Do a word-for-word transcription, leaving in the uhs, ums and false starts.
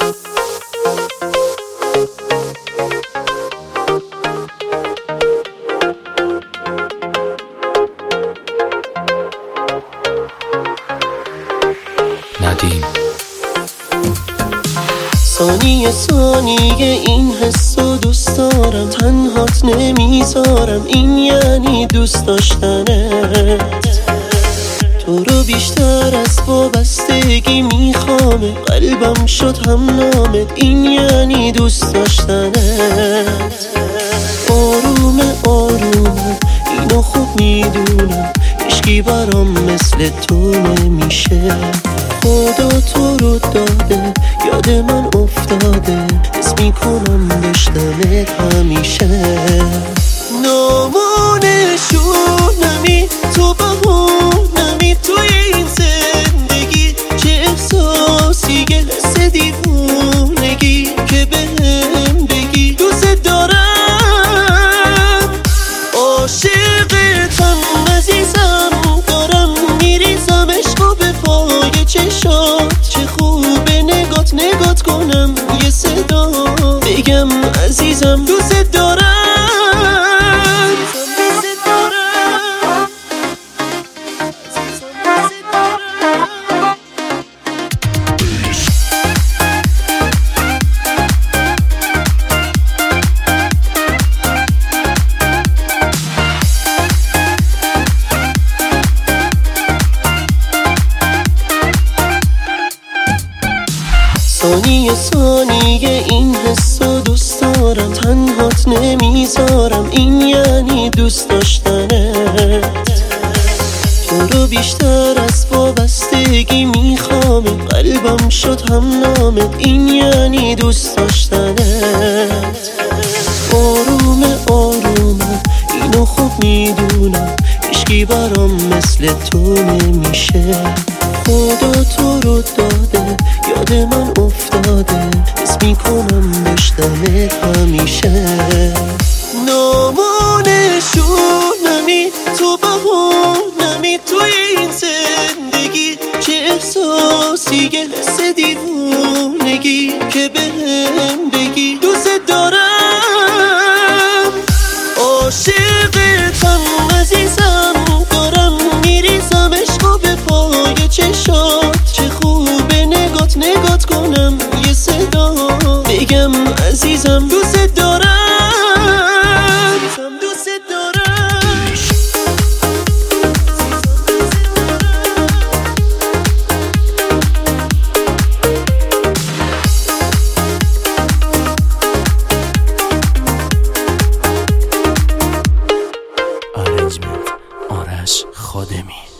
ندیم. ثانیه ثانیه این حسو دوست دارم، تنهات نمیذارم، این یعنی دوست داشتنت. تو رو بیشتر از وابستگی میخوامه، قلبم شد هم نامت، این یعنی دوست داشتنت. آرومه آرومه اینو خوب میدونم، هیچکی برام مثل تو نمیشه. خدا تو رو داده یاد من افتاده، حس میکنم داشتمت همیشه. نامونشونمی تو بهونمی توی این زندگی، چه احساسیه حس دیوونگی که بهم بگی دوست دارم. عاشقتم عزیزم، دارم میریزم عشقو به پای چشات. چه خوبه نگات نگات کنم، یه صدا بگم عزیزم دوست دارم. ثانیه ثانیه این حسو دوست دارم، تنهات نمیذارم، این یعنی دوست داشتنت. تو رو بیشتر از وابستگی میخوامه، قلبم شد هم نامت، این یعنی دوست داشتنت. آرومه آرومه اینو خوب میدونم، هیچکی برام مثل تو نمیشه. خدا تو رو داده یاد من افتاده، حس میکنم داشتمت همیشه. نامونشونمی تو بهونمی توی این زندگی، چه احساسیه حس دیوونگی که بهم بگی دوست دارم. عاشقتم عزیزم، دارم میریزم عشقو به پای چشات. چه خوبه نگات نگات کنم، یه صدا بگم عزیزم دوست دارم. دوست دارم. آرنجمنت آرش خادمی.